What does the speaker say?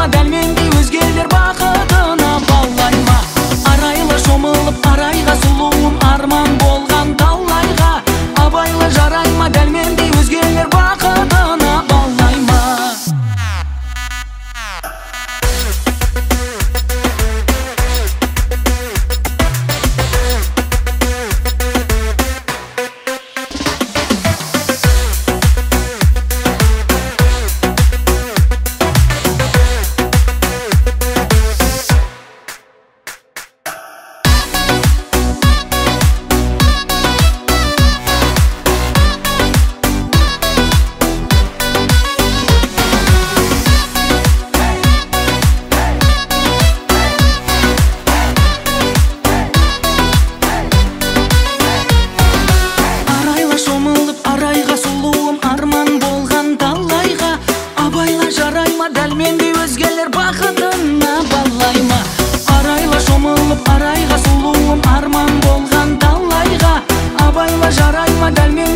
жарайма, дәл мендей өзгелер бақытына балайма. Арайлы шомылып арайға, сұлуым арман болған талайға. Абайлы жарайма, дәл мендей өзгелер бақытына балайма. Дәл мендей өзгелер бақытына балайма. Арайлы шомылып арайға, сұлуым арман болған талайға. Абайла жарайма, дәл мендей